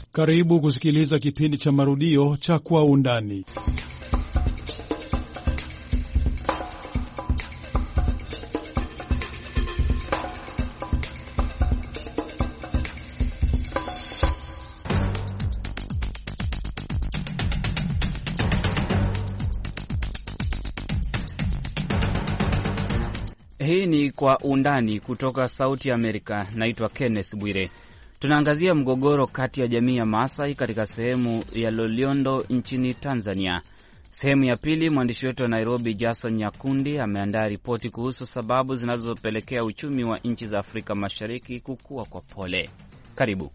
Karibu kusikiliza kipindi cha marudio cha Kwa Undani. Hii ni Kwa Undani kutoka Sauti ya Amerika. Naitwa Kenneth Bwire. Tunaangazia mgogoro kati ya jamii ya Maasai katika sehemu ya Loliondo nchini Tanzania. Sehemu ya pili, mwandishi wetu wa Nairobi Jason Nyakundi ameandaa ripoti kuhusu sababu zinazopelekea uchumi wa nchi za Afrika Mashariki kukua kwa pole. Karibu.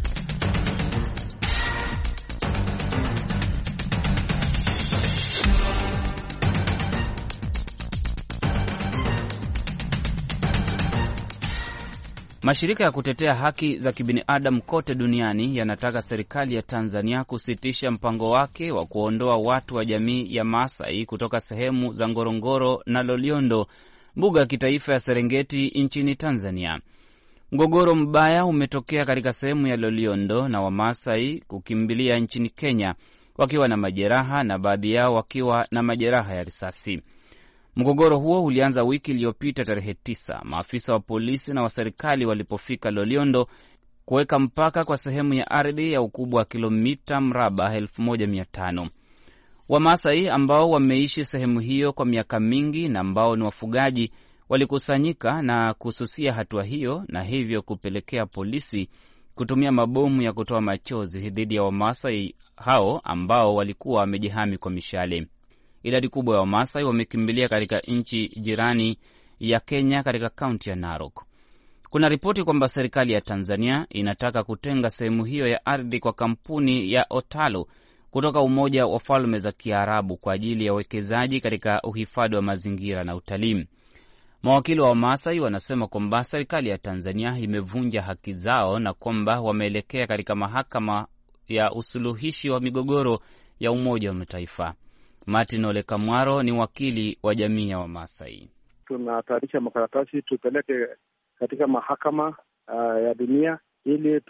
Mashirika ya kutetea haki za kibinadamu kote duniani yanataka serikali ya Tanzania kusitisha mpango wake wa kuondoa watu wa jamii ya Maasai kutoka sehemu za Ngorongoro na Loliondo, mbuga ya kitaifa ya Serengeti nchini Tanzania. Mgogoro mbaya umetokea katika sehemu ya Loliondo na Wamaasai kukimbilia nchini Kenya wakiwa na majeraha na baadhi yao wakiwa na majeraha ya risasi. Mgogoro huo ulianza wiki iliyopita tarehe 9, maafisa wa polisi na wa serikali walipofika Loliondo kuweka mpaka kwa sehemu ya ardhi ya ukubwa wa kilomita mraba 1500. Wamaasai ambao wameishi sehemu hiyo kwa miaka mingi na ambao ni wafugaji walikusanyika na kususia hatua hiyo, na hivyo kupelekea polisi kutumia mabomu ya kutoa machozi dhidi ya Wamaasai hao ambao walikuwa wamejihami kwa mishale. Idadi kubwa ya Wamaasai wamekimbilia katika nchi jirani ya Kenya katika kaunti ya Narok. Kuna ripoti kwamba serikali ya Tanzania inataka kutenga sehemu hiyo ya ardhi kwa kampuni ya Otalo kutoka Umoja wa Falme za Kiarabu kwa ajili ya uwekezaji katika uhifadhi wa mazingira na utalii. Mawakili wa Wamaasai wanasema kwamba serikali ya Tanzania imevunja haki zao na kwamba wameelekea katika mahakama ya usuluhishi wa migogoro ya Umoja wa Mataifa. Martin Ole Kamwaro ni wakili wa jamii ya Wamaasai. Tunatayarisha makaratasi tupeleke katika mahakama ya dunia ili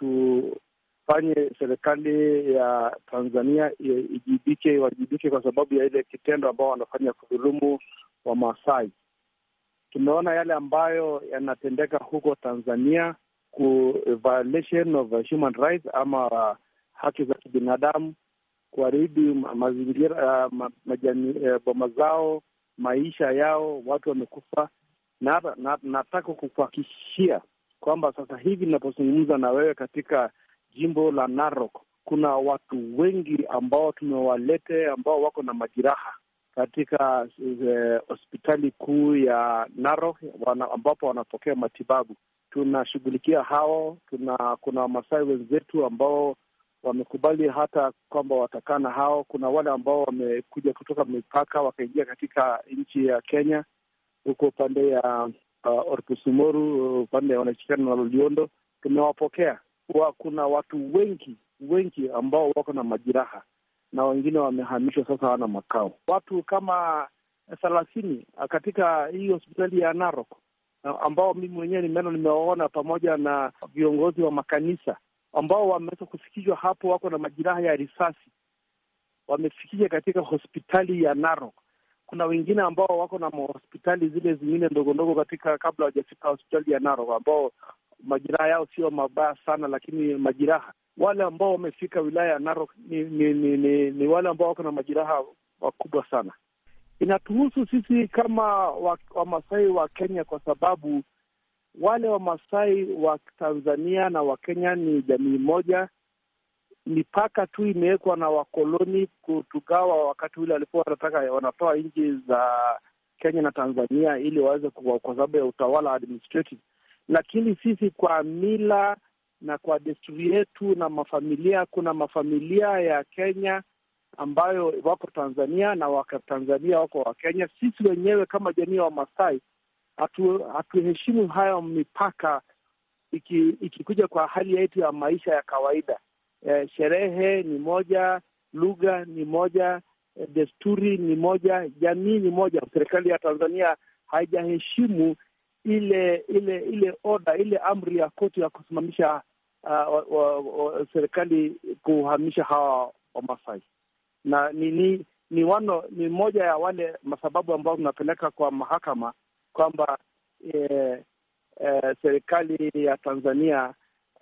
tufanye serikali ya Tanzania iwajibike kwa sababu ya ile kitendo ambao wanafanya kudhulumu Wamaasai. Tumeona yale ambayo yanatendeka huko Tanzania, violation of human rights ama haki za kibinadamu, kuharibu mazingira, boma zao, maisha yao, watu wamekufa. Nataka kukuhakikishia kwamba sasa hivi ninapozungumza na wewe katika jimbo la Narok, kuna watu wengi ambao tumewalete ambao wako na majeraha katika hospitali kuu ya Narok ambapo wanapokea matibabu. Tunashughulikia hao. Kuna Wamasai wenzetu ambao wamekubali hata kwamba watakana hao. Kuna wale ambao wamekuja kutoka mipaka wakaingia katika nchi ya Kenya huko upande ya Orpusumoru, upande wanashikana na Loliondo. Tumewapokea. Kuna watu wengi ambao wako na majeraha na wengine wamehamishwa, sasa hawana makao. Watu kama 30 katika hii hospitali ya Narok ambao mimi mwenyewe nimewaona pamoja na viongozi wa makanisa ambao wameweza kufikishwa hapo, wako na majeraha ya risasi, wamefikishwa katika hospitali ya Narok. Kuna wengine ambao wako na hospitali zile zingine ndogo ndogo katika kabla hawajafika hospitali ya Narok ambao majeraha yao sio mabaya sana, lakini majeraha. Wale ambao wamefika wilaya ya Narok ni wale ambao wako na majeraha makubwa sana. Inatuhusu sisi kama Wamasai wa Kenya kwa sababu wale Wamasai wa Tanzania na wa Kenya ni jamii moja. Mipaka tu imewekwa na wakoloni kutugawa wakati ule walikuwa wanatoa nchi za Kenya na Tanzania ili waweze kwa sababu ya utawala administrative. Lakini sisi kwa mila na kwa desturi yetu na mafamilia, kuna mafamilia ya Kenya ambayo wako Tanzania na wako Tanzania wako wa Kenya. Sisi wenyewe kama jamii ya Wamasai hatuheshimu hayo mipaka ikikuja kwa hali yetu ya maisha ya kawaida. Sherehe ni moja, lugha ni moja, desturi ni moja, jamii ni moja. Serikali ya Tanzania haijaheshimu ile oda, ile amri ya koti ya kusimamisha serikali kuhamisha hawa Wamasai, na ni moja ya wale masababu ambao tunapeleka kwa mahakama kwamba serikali ya Tanzania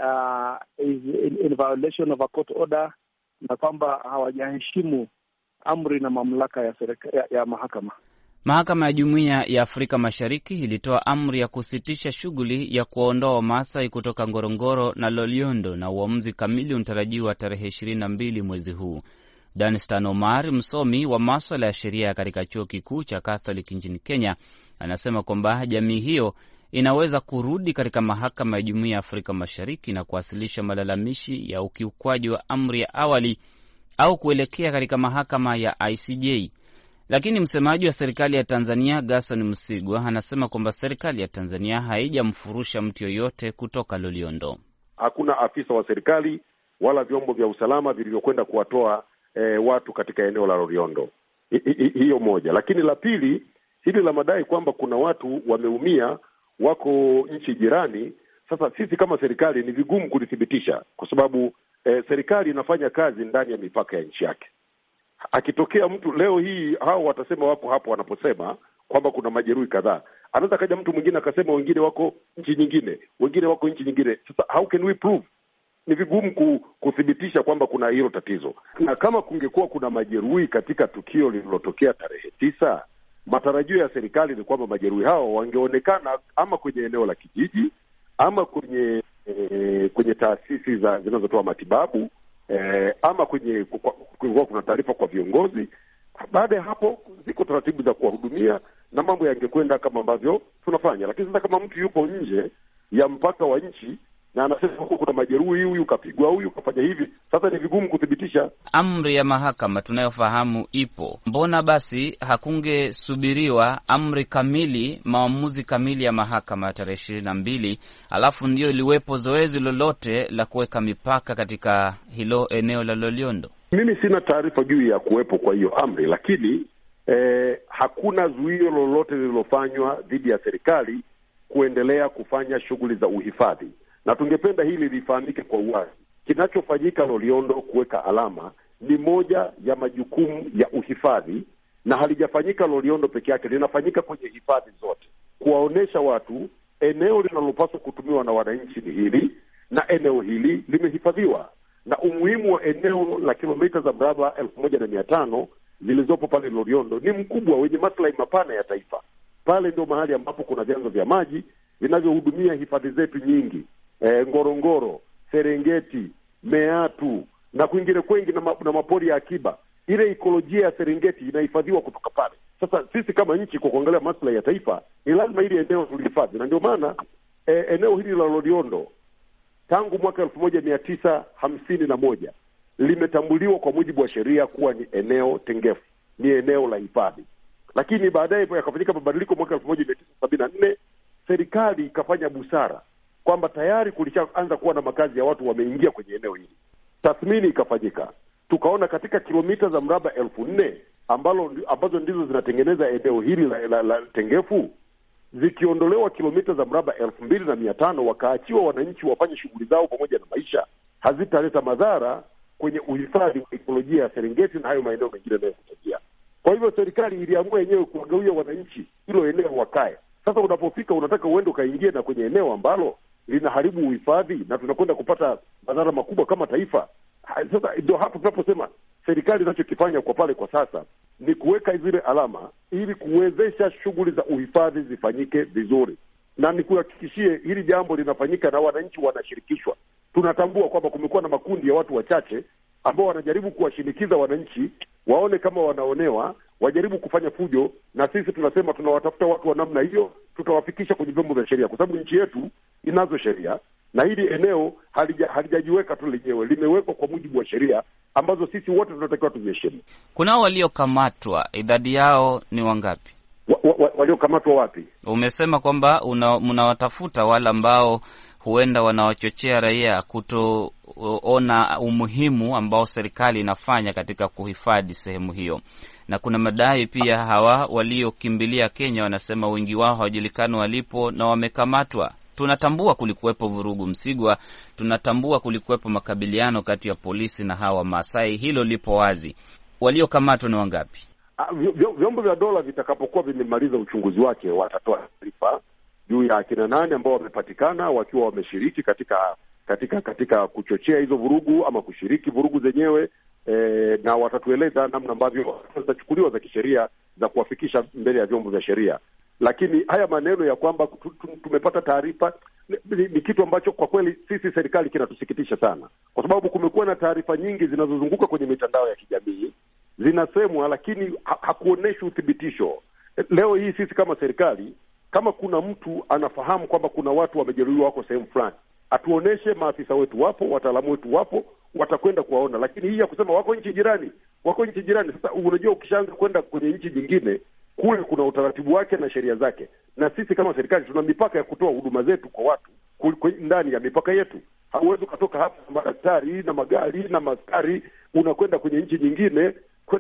is in violation of a court order, na kwamba hawajaheshimu amri na mamlaka ya mahakama. Mahakama ya Jumuiya ya Afrika Mashariki ilitoa amri ya kusitisha shughuli ya kuwaondoa Wamasai kutoka Ngorongoro na Loliondo, na uamuzi kamili unatarajiwa tarehe 22 mwezi huu. Danstan Omar, msomi wa masuala ya sheria katika chuo kikuu cha Catholic nchini Kenya, anasema kwamba jamii hiyo inaweza kurudi katika mahakama ya Jumuiya ya Afrika Mashariki na kuwasilisha malalamishi ya ukiukwaji wa amri ya awali au kuelekea katika mahakama ya ICJ. Lakini msemaji wa serikali ya Tanzania, Gerson Msigwa, anasema kwamba serikali ya Tanzania haijamfurusha mtu yoyote kutoka Loliondo. Hakuna afisa wa serikali wala vyombo vya usalama vilivyokwenda kuwatoa watu katika eneo la Loliondo. Hiyo moja. Lakini la pili, hili la madai kwamba kuna watu wameumia wako nchi jirani. Sasa sisi kama serikali ni vigumu kulithibitisha, kwa sababu serikali inafanya kazi ndani ya mipaka ya nchi yake. Akitokea mtu leo hii, hao watasema wapo hapo wanaposema kwamba kuna majeruhi kadhaa. Anaweza kaja mtu mwingine akasema wengine wako nchi nyingine, wengine wako nchi nyingine. Sasa how can we prove? Ni vigumu kuthibitisha kwamba kuna hilo tatizo. Na kama kungekuwa kuna majeruhi katika tukio lililotokea tarehe 9, matarajio ya serikali ni kwamba majeruhi hao wangeonekana ama kwenye eneo la kijiji ama kwenye taasisi zinazotoa matibabu, ama kulikuwa kuna taarifa kwa viongozi. Baada ya hapo ziko taratibu za kuwahudumia na mambo yangekwenda kama ambavyo tunafanya. Lakini sasa kama mtu yupo nje ya mpaka wa nchi na anasema huko kuna majeruhi, huyu kapigwa, huyu kafanya hivi, sasa ni vigumu kuthibitisha. Amri ya mahakama tunayofahamu ipo, mbona basi hakungesubiriwa amri kamili, maamuzi kamili ya mahakama ya tarehe 22, alafu ndio liwepo zoezi lolote la kuweka mipaka katika hilo eneo la Loliondo? Mimi sina taarifa juu ya kuwepo kwa hiyo amri, lakini hakuna zuio lolote lililofanywa dhidi ya serikali kuendelea kufanya shughuli za uhifadhi. Na tungependa hili lifahamike kwa uwazi. Kinachofanyika Loliondo, kuweka alama, ni moja ya majukumu ya uhifadhi, na halijafanyika Loliondo peke yake, linafanyika kwenye hifadhi zote, kuwaonesha watu eneo linalopaswa kutumiwa na wananchi ni hili, na eneo hili limehifadhiwa. Na umuhimu wa eneo la kilomita za mraba 1500 zilizopo pale Loliondo ni mkubwa, wenye maslahi mapana ya taifa. Pale ndio mahali ambapo kuna vyanzo vya maji vinavyohudumia hifadhi zetu nyingi, Ngorongoro, Serengeti, Meatu na kwingine kwengi na mapori ya akiba. Ile ekolojia ya Serengeti inahifadhiwa kutoka pale. Sasa sisi kama nchi, kwa kuangalia maslahi ya taifa, ni lazima ile eneo tulihifadhi. Na ndio maana eneo hili la Loliondo tangu mwaka 1951 limetambuliwa kwa mujibu wa sheria kuwa ni eneo tengefu, ni eneo la hifadhi. Lakini baadaye yakafanyika mabadiliko mwaka 1974, serikali ikafanya busara kwamba tayari kulishaanza kuwa na makazi ya watu wameingia kwenye eneo hili. Tathmini ikafanyika, tukaona katika kilomita za mraba 4000 ambazo ndizo zinatengeneza eneo hili la tengefu, zikiondolewa kilomita za mraba 2500, wakaachiwa wananchi wafanye shughuli zao pamoja na maisha, hazitaleta madhara kwenye uhifadhi wa ekolojia ya Serengeti na hayo maeneo mengine yanayokutajia. Kwa hivyo serikali iliamua yenyewe kuwagawia wananchi hilo eneo wakae. Sasa unapofika unataka uende ukaingie na kwenye eneo ambalo linaharibu uhifadhi na tunakwenda kupata madhara makubwa kama taifa. Sasa ndio hapo tunaposema serikali inachokifanya kwa pale kwa sasa ni kuweka zile alama ili kuwezesha shughuli za uhifadhi zifanyike vizuri. Na nikuhakikishie hili jambo linafanyika na wananchi wanashirikishwa. Tunatambua kwamba kumekuwa na makundi ya watu wachache ambao wanajaribu kuwashinikiza wananchi waone kama wanaonewa, wajaribu kufanya fujo, na sisi tunasema tunawatafuta watu wa namna hiyo, tutawafikisha kwenye vyombo vya sheria, kwa sababu nchi yetu inazo sheria na hili eneo halijajiweka tu lenyewe, limewekwa kwa mujibu wa sheria ambazo sisi wote tunatakiwa tuziheshimu. Kunao waliokamatwa, idadi yao ni wangapi? Waliokamatwa wapi? Umesema kwamba mnawatafuta wale ambao huenda wanawachochea raia kutoona umuhimu ambao serikali inafanya katika kuhifadhi sehemu hiyo. Na kuna madai pia hawa waliokimbilia Kenya wanasema wengi wao hawajulikani walipo na wamekamatwa. Tunatambua kulikuwepo vurugu Msigwa, tunatambua kulikuwepo makabiliano kati ya polisi na hawa Maasai, hilo lipo wazi. Waliokamatwa ni wangapi? Vyombo vya dola vitakapokuwa vimemaliza uchunguzi wake watatoa taarifa juu ya akina nani ambao wamepatikana wakiwa wameshiriki katika kuchochea hizo vurugu ama kushiriki vurugu zenyewe, na watatueleza namna ambavyo zitachukuliwa za kisheria za kuwafikisha mbele ya vyombo vya sheria. Lakini haya maneno ya kwamba tumepata taarifa ni kitu ambacho kwa kweli sisi serikali kinatusikitisha sana, kwa sababu kumekuwa na taarifa nyingi zinazozunguka kwenye mitandao ya kijamii zinasemwa, lakini hakuoneshi uthibitisho. Leo hii sisi kama serikali, kama kuna mtu anafahamu kwamba kuna watu wamejeruhiwa wako sehemu fulani, atuoneshe, maafisa wetu wapo, wataalamu wetu wapo, watakwenda kuwaona. Lakini hii ya kusema wako nchi jirani. Sasa unajua, ukishaanza kwenda kwenye nchi nyingine, kule kuna utaratibu wake na sheria zake, na sisi kama serikali tuna mipaka ya kutoa huduma zetu kwa watu ndani ya mipaka yetu. Hauwezi ukatoka hapa na madaktari na magari na maskari unakwenda kwenye nchi nyingine.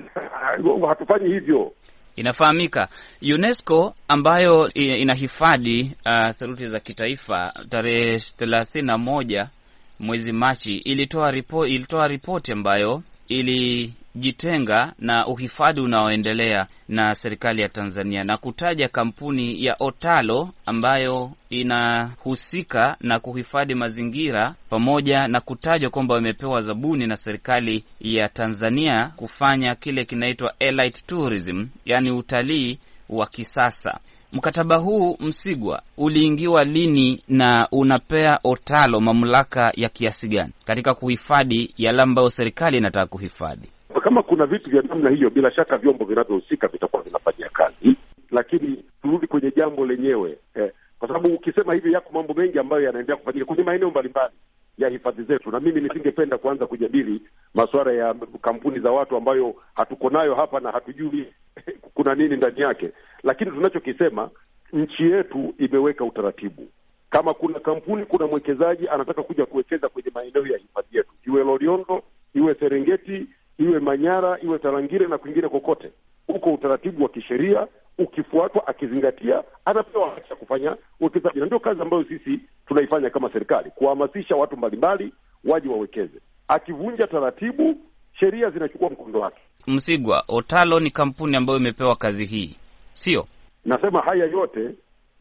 Hatufanyi hivyo. Inafahamika UNESCO ambayo inahifadhi theluthi za kitaifa, tarehe 31 mwezi Machi ilitoa ripoti ambayo ilijitenga na uhifadhi unaoendelea na serikali ya Tanzania na kutaja kampuni ya Otalo ambayo inahusika na kuhifadhi mazingira, pamoja na kutajwa kwamba wamepewa zabuni na serikali ya Tanzania kufanya kile kinaitwa elite tourism, yani utalii wa kisasa. Mkataba huu Msigwa uliingiwa lini na unapea Otalo mamlaka ya kiasi gani katika kuhifadhi yale ambayo serikali inataka kuhifadhi? Kama kuna vitu vya namna hiyo, bila shaka vyombo vinavyohusika vitakuwa vinafanyia kazi, lakini turudi kwenye jambo lenyewe, kwa sababu ukisema hivi, yako mambo mengi ambayo yanaendelea kufanyika kwenye maeneo mbalimbali ya hifadhi zetu, na mimi nisingependa kuanza kujadili masuala ya kampuni za watu ambayo hatuko nayo hapa na hatujui kuna nini ndani yake. Lakini tunachokisema, nchi yetu imeweka utaratibu. Kama kuna kampuni, kuna mwekezaji anataka kuja kuwekeza kwenye maeneo ya hifadhi yetu, iwe Loliondo, iwe Serengeti, iwe Manyara, iwe Tarangire na kwingine kokote, huko utaratibu wa kisheria ukifuatwa, akizingatia, anapewa haki ya kufanya uwekezaji. Na ndio kazi ambayo sisi tunaifanya kama serikali, kuhamasisha watu mbalimbali waje wawekeze. Akivunja taratibu, sheria zinachukua mkondo wake. Msigwa, Otalo ni kampuni ambayo imepewa kazi hii, sio? Nasema haya yote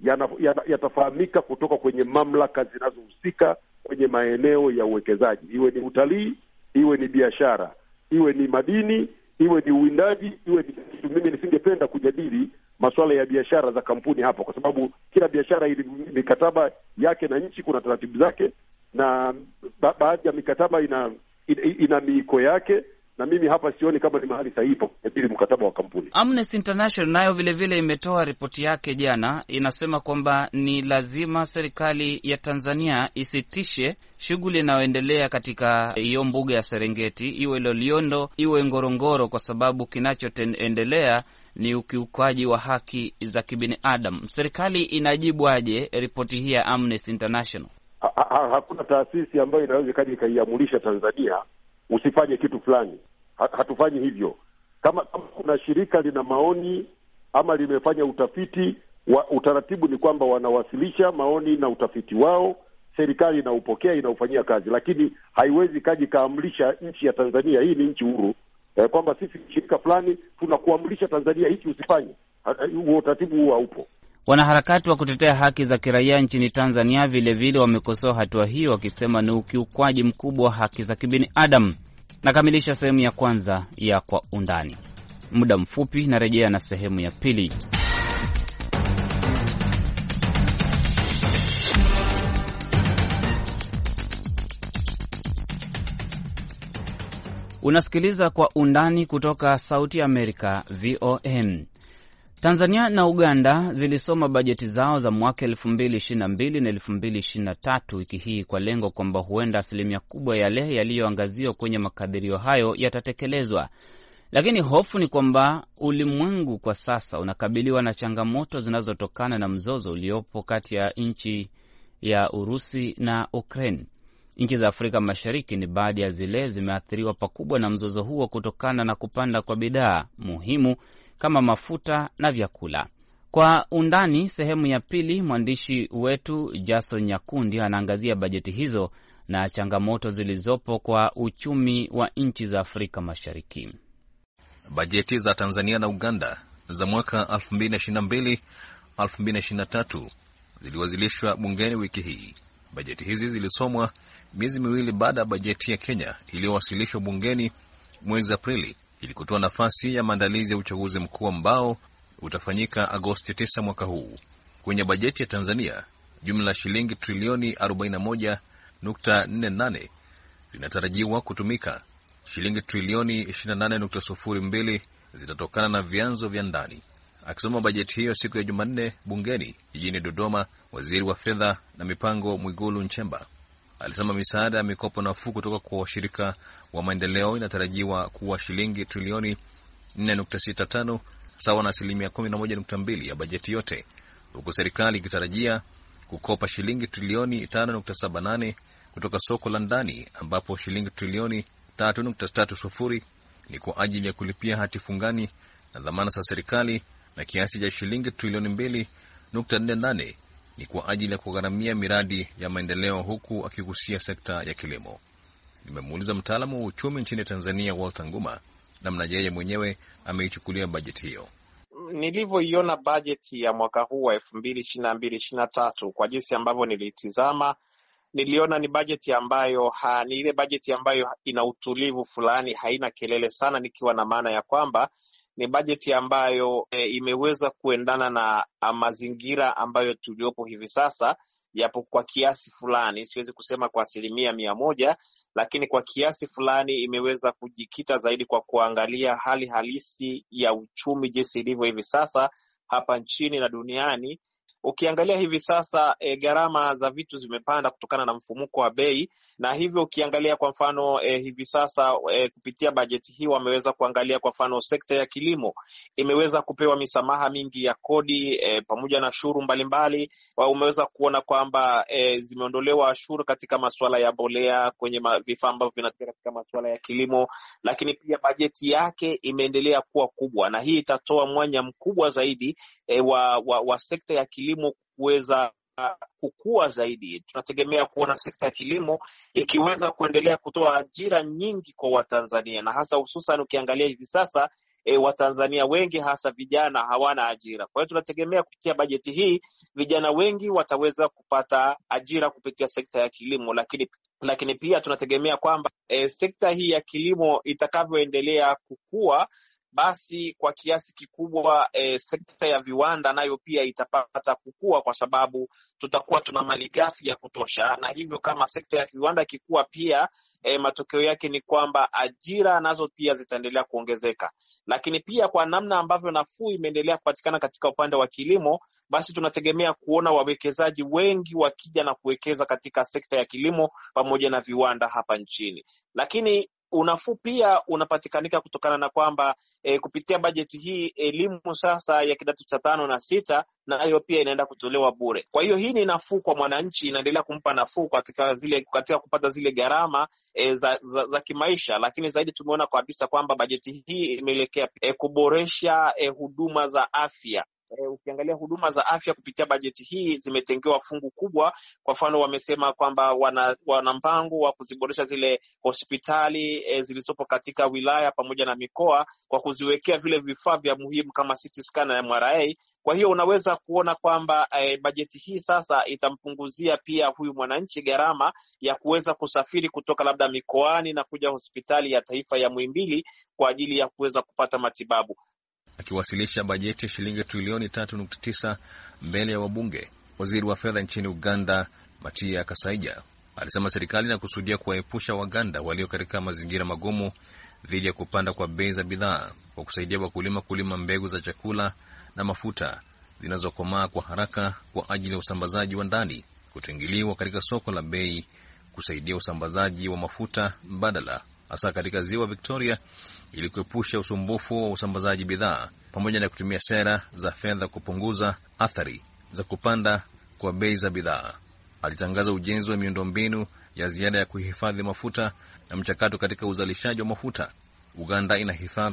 yatafahamika kutoka kwenye mamlaka zinazohusika kwenye maeneo ya uwekezaji, iwe ni utalii, iwe ni biashara, iwe ni madini, iwe ni uwindaji, iwe ni kitu. Mimi nisingependa kujadili masuala ya biashara za kampuni hapa, kwa sababu kila biashara ili mikataba yake na nchi kuna taratibu zake, na baadhi ya mikataba ina miiko yake, na mimi hapa sioni kama ni mahali sahihi pa kujadili mkataba wa kampuni. Amnesty International nayo vile imetoa ripoti yake jana, inasema kwamba ni lazima serikali ya Tanzania isitishe shughuli inayoendelea katika hiyo mbuga ya Serengeti, iwe Loliondo, iwe Ngorongoro, kwa sababu kinachoendelea ni ukiukaji wa haki za kibinadamu. Serikali inajibu aje ripoti hii ya Amnesty International? Hakuna taasisi ambayo inaweza kaja ikaiamulisha Tanzania usifanye kitu fulani. Hatufanyi hivyo. Kama kuna shirika lina maoni ama limefanya utafiti, utaratibu ni kwamba wanawasilisha maoni na utafiti wao, serikali inaupokea, inaufanyia kazi. Lakini haiwezi kaji kaamrisha nchi ya Tanzania, hii ni nchi huru, kwamba sisi shirika fulani tunakuamrisha Tanzania hiki usifanye. Huo utaratibu huo haupo. Wanaharakati wa kutetea haki za kiraia nchini Tanzania vile wamekosoa hatua hiyo, wakisema ni ukiukwaji mkubwa wa haki za kibinadamu. Nakamilisha sehemu ya kwanza ya Kwa Undani. Muda mfupi narejea na sehemu ya pili. Unasikiliza Kwa Undani kutoka Sauti ya Amerika, VOM. Tanzania na Uganda zilisoma bajeti zao za mwaka 2022 na 2023 wiki hii kwa lengo kwamba huenda asilimia kubwa yale yaliyoangaziwa kwenye makadirio hayo yatatekelezwa. Lakini hofu ni kwamba ulimwengu kwa sasa unakabiliwa na changamoto zinazotokana na mzozo uliopo kati ya nchi ya Urusi na Ukraine. Nchi za Afrika Mashariki ni baadhi ya zile zimeathiriwa pakubwa na mzozo huo kutokana na kupanda kwa bidhaa muhimu kama mafuta na vyakula. Kwa undani, sehemu ya pili, mwandishi wetu Jason Nyakundi anaangazia bajeti hizo na changamoto zilizopo kwa uchumi wa nchi za Afrika Mashariki. Bajeti za Tanzania na Uganda za mwaka 2022-2023 ziliwasilishwa bungeni wiki hii. Bajeti hizi zilisomwa miezi miwili baada ya bajeti ya Kenya iliyowasilishwa bungeni mwezi Aprili ili kutoa nafasi ya maandalizi ya uchaguzi mkuu ambao utafanyika Agosti 9 mwaka huu. Kwenye bajeti ya Tanzania, jumla shilingi trilioni 41.48 zinatarajiwa kutumika. Shilingi trilioni 28.02 zitatokana na vyanzo vya ndani. Akisoma bajeti hiyo siku ya Jumanne bungeni jijini Dodoma, waziri wa fedha na mipango Mwigulu Nchemba alisema misaada ya mikopo nafuu kutoka kwa washirika wa maendeleo inatarajiwa kuwa shilingi trilioni 4.65 sawa na 11.2% ya bajeti yote, huku serikali ikitarajia kukopa shilingi trilioni 5.78 kutoka soko la ndani, ambapo shilingi trilioni 3.30 ni kwa ajili ya kulipia hati fungani na dhamana za serikali, na kiasi cha shilingi trilioni 2.48 ni kwa ajili ya kugharamia miradi ya maendeleo, huku akigusia sekta ya kilimo. Nimemuuliza mtaalamu wa uchumi nchini Tanzania Walter Nguma namna yeye mwenyewe ameichukulia bajeti hiyo. Nilivyoiona bajeti ya mwaka huu wa 2022-2023 kwa jinsi ambavyo nilitizama, niliona ni bajeti ambayo ni ile bajeti ambayo ina utulivu fulani, haina kelele sana, nikiwa na maana ya kwamba ni bajeti ambayo imeweza kuendana na mazingira ambayo tuliopo hivi sasa, yapo kwa kiasi fulani, siwezi kusema kwa 100%, lakini kwa kiasi fulani imeweza kujikita zaidi kwa kuangalia hali halisi ya uchumi jinsi ilivyo hivi sasa hapa nchini na duniani. Ukiangalia hivi sasa gharama za vitu zimepanda kutokana na mfumuko wa bei, na hivyo ukiangalia kwa mfano hivi sasa kupitia bajeti hii wameweza kuangalia kwa mfano sekta ya kilimo imeweza kupewa misamaha mingi ya kodi pamoja na shuru mbalimbali. Umeweza kuona kwamba zimeondolewa shuru katika masuala ya mbolea kwenye vifaa ambavyo vinatumika katika masuala ya kilimo, lakini pia bajeti yake imeendelea kuwa kubwa, na hii itatoa mwanya mkubwa zaidi wa sekta ya kilimo kuweza kukua zaidi. Tunategemea kuona sekta ya kilimo ikiweza kuendelea kutoa ajira nyingi kwa Watanzania, na hasa hususan ukiangalia hivi sasa Watanzania wengi hasa vijana hawana ajira. Kwa hiyo tunategemea kupitia bajeti hii vijana wengi wataweza kupata ajira kupitia sekta ya kilimo, lakini pia tunategemea kwamba sekta hii ya kilimo itakavyoendelea kukua, basi kwa kiasi kikubwa sekta ya viwanda nayo pia itapata kukua, kwa sababu tutakuwa tuna malighafi ya kutosha, na hivyo kama sekta ya viwanda ikikua pia matokeo yake ni kwamba ajira nazo pia zitaendelea kuongezeka. Lakini pia kwa namna ambavyo nafuu imeendelea kupatikana katika upande wa kilimo, basi tunategemea kuona wawekezaji wengi wakija na kuwekeza katika sekta ya kilimo pamoja na viwanda hapa nchini. Lakini unafuu pia unapatikanika kutokana na kwamba kupitia bajeti hii elimu sasa ya kidato cha 5 na 6 nayo pia inaenda kutolewa bure. Kwa hiyo hii ni nafuu kwa mwananchi, inaendelea kumpa nafuu katika kupata zile gharama za kimaisha. Lakini zaidi tumeona kabisa kwamba bajeti hii imeelekea kuboresha huduma za afya. Ukiangalia huduma za afya kupitia bajeti hii zimetengewa fungu kubwa. Kwa mfano wamesema kwamba wana mpango wa kuziboresha zile hospitali zilizopo katika wilaya pamoja na mikoa kwa kuziwekea vile vifaa vya muhimu kama CT scan na MRI. Kwa hiyo unaweza kuona kwamba bajeti hii sasa itampunguzia pia huyu mwananchi gharama ya kuweza kusafiri kutoka labda mikoani na kuja hospitali ya taifa ya Muhimbili kwa ajili ya kuweza kupata matibabu. Akiwasilisha bajeti ya shilingi trilioni 3.9 mbele ya wabunge, waziri wa fedha nchini Uganda Matia Kasaija alisema serikali inakusudia kuwaepusha Waganda walio katika mazingira magumu dhidi ya kupanda kwa bei za bidhaa kwa kusaidia wakulima kulima mbegu za chakula na mafuta zinazokomaa kwa haraka kwa ajili ya usambazaji wa ndani, kutingiliwa katika soko la bei, kusaidia usambazaji wa mafuta mbadala hasa katika ziwa Victoria ili kuepusha usumbufu wa usambazaji bidhaa, pamoja na kutumia sera za fedha kupunguza athari za kupanda kwa bei za bidhaa. Alitangaza ujenzi wa miundombinu ya ziada ya kuhifadhi mafuta na mchakato katika uzalishaji wa mafuta. Uganda inahifadhi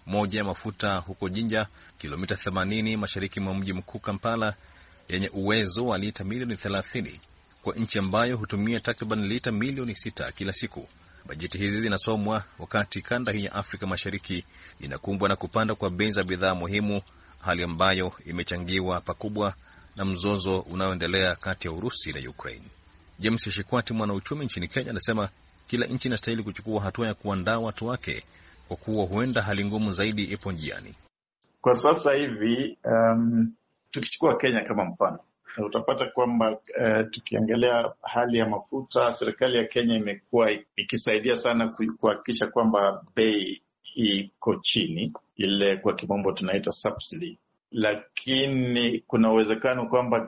moja ya mafuta huko Jinja, kilomita 80 mashariki mwa mji mkuu Kampala, yenye uwezo wa lita milioni 30 kwa nchi ambayo hutumia takriban lita milioni 6 kila siku. Bajeti hizi zinasomwa wakati kanda hii ya Afrika Mashariki inakumbwa na kupanda kwa bei za bidhaa muhimu, hali ambayo imechangiwa pakubwa na mzozo unaoendelea kati ya Urusi na Ukraine. James Shikwati, mwanauchumi nchini Kenya, anasema kila nchi inastahili kuchukua hatua ya kuandaa watu wake kwa kuwa huenda hali ngumu zaidi ipo njiani. Kwa sasa hivi tukichukua Kenya kama mfano, utapata kwamba tukiangalia hali ya mafuta, serikali ya Kenya imekuwa ikisaidia sana kuhakikisha kwamba bei iko chini, ile kwa kimombo tunaita subsidy. Lakini kuna uwezekano kwamba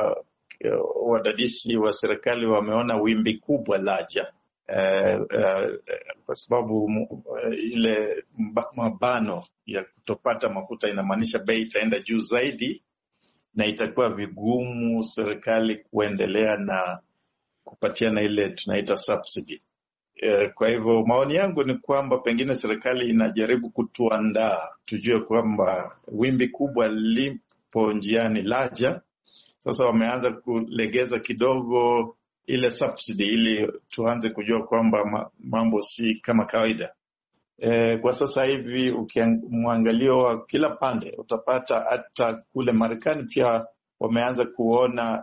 wadadisi wa serikali wameona wimbi kubwa laja, kwa sababu ile mabano ya kutopata mafuta inamaanisha bei itaenda juu zaidi, na itakuwa vigumu serikali kuendelea na kupatiana ile tunaita subsidy. Kwa hivyo maoni yangu ni kwamba pengine serikali inajaribu kutuandaa, tujue kwamba wimbi kubwa lipo njiani laja. Sasa wameanza kulegeza kidogo ile subsidy ili tuanze kujua kwamba mambo si kama kawaida. Kwa sasa hivi ukimwangalio wa kila pande utapata hata kule Marekani pia wameanza kuona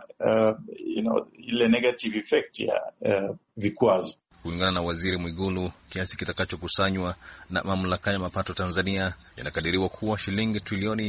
ile negative effect ya vikwazo. Kulingana na Waziri Mwigulu, kiasi kitakachokusanywa na mamlaka ya mapato Tanzania yanakadiriwa kuwa shilingi trilioni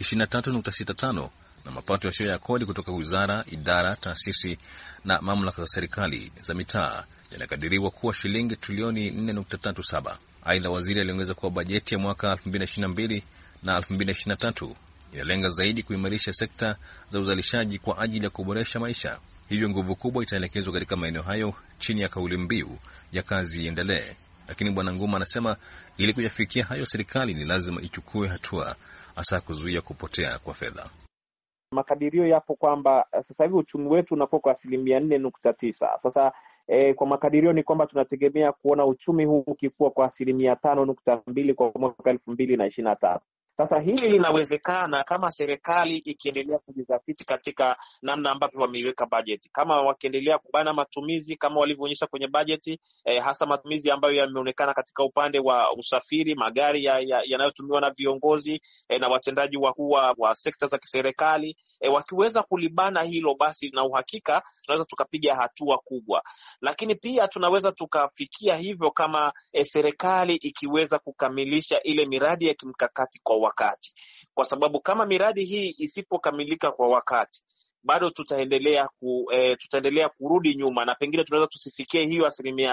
23.65 na mapato yasiyo ya kodi kutoka wizara, idara, taasisi na mamlaka za serikali za mitaa yanakadiriwa kuwa shilingi trilioni 4.37. Aidha, waziri aliongeza kuwa bajeti ya mwaka 2022 na 2023 inalenga zaidi kuimarisha sekta za uzalishaji kwa ajili ya kuboresha maisha. Hivyo nguvu kubwa itaelekezwa katika maeneo hayo chini ya kauli mbiu ya kazi iendelee. Lakini Bwana Nguma anasema ili kuyafikia hayo, serikali ni lazima ichukue hatua, hasa kuzuia kupotea kwa fedha. Makadirio yapo kwamba sasa hivi uchumi wetu unakuwa kwa 4.9. Sasa kwa makadirio ni kwamba tunategemea kuona uchumi huu ukikua kwa 5.2 kwa mwaka 2023. Sasa hili linawezekana kama serikali ikiendelea kujizatiti katika namna ambavyo wameiweka bajeti. Kama wakiendelea kubana matumizi kama walivyoonyesha kwenye bajeti, hasa matumizi ambayo yameonekana katika upande wa usafiri, magari yanayotumiwa na viongozi na watendaji wa sekta za kiserikali, wakiweza kulibana hilo, basi na uhakika tunaweza tukapiga hatua kubwa. Lakini pia tunaweza tukafikia hivyo kama serikali ikiweza kukamilisha ile miradi ya kimkakati kwa wakati. Kwa sababu kama miradi hii isipokamilika kwa wakati, bado tutaendelea kurudi nyuma na pengine tunaweza tusifikie hiyo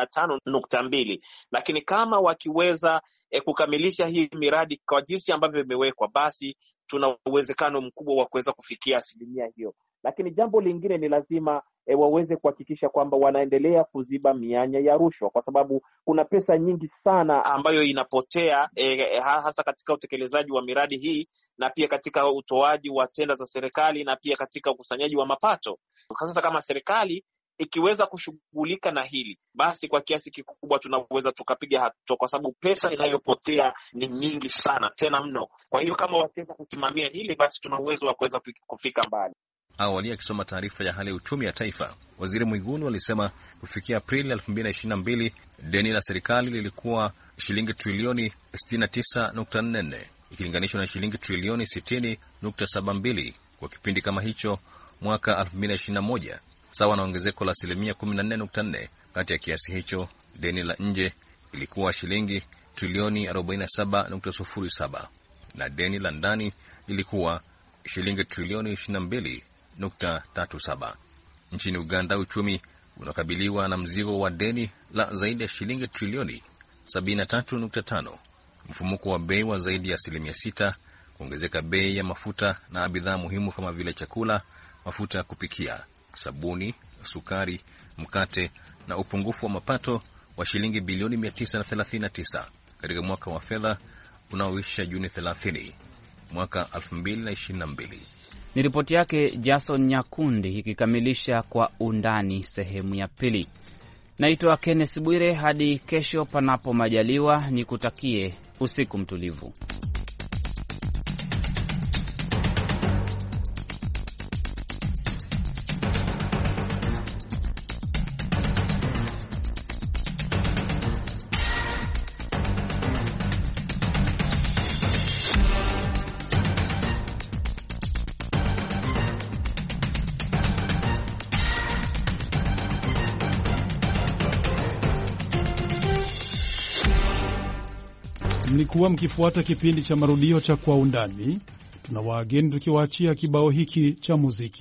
5.2. Lakini kama wakiweza kukamilisha hii miradi kwa jinsi ambavyo imewekwa, basi tuna uwezekano mkubwa wa kuweza kufikia 5% hiyo. Lakini jambo lingine ni lazima waweze kuhakikisha kwamba wanaendelea kuziba mianya ya rushwa, kwa sababu kuna pesa nyingi sana ambayo inapotea hasa katika utekelezaji wa miradi hii, na pia katika utoaji wa tenda za serikali, na pia katika ukusanyaji wa mapato. Sasa kama serikali ikiweza kushughulika na hili, basi kwa kiasi kikubwa tunaweza tukapiga hatua, kwa sababu pesa inayopotea ni nyingi sana, tena mno. Kwa hiyo kama wataweza kusimamia hili, basi tuna uwezo wa kuweza kufika mbali. Awali akisoma taarifa ya hali ya uchumi ya taifa, Waziri Mwigulu alisema kufikia Aprili 2022 deni la serikali lilikuwa shilingi trilioni 69.44 ikilinganishwa na shilingi trilioni 60.72 kwa kipindi kama hicho mwaka 2021, sawa na ongezeko la 14.4%. Kati ya kiasi hicho, deni la nje ilikuwa shilingi trilioni 47.07 na deni la ndani lilikuwa shilingi trilioni 22.37. Nchini Uganda, uchumi unakabiliwa na mzigo wa deni la zaidi ya shilingi trilioni 73.5, mfumuko wa bei wa zaidi ya 6%, kuongezeka bei ya mafuta na bidhaa muhimu kama vile chakula, mafuta ya kupikia, sabuni, sukari, mkate, na upungufu wa mapato wa shilingi bilioni 939 katika mwaka wa fedha unaoisha Juni 30 mwaka 2022. Ni ripoti yake Jason Nyakundi ikikamilisha Kwa Undani sehemu ya pili. Naitwa Kenneth Bwire, hadi kesho panapo majaliwa, nikutakie usiku mtulivu. Mlikuwa mkifuata kipindi cha marudio cha Kwa Undani. Tunawaageni tukiwaachia kibao hiki cha muziki.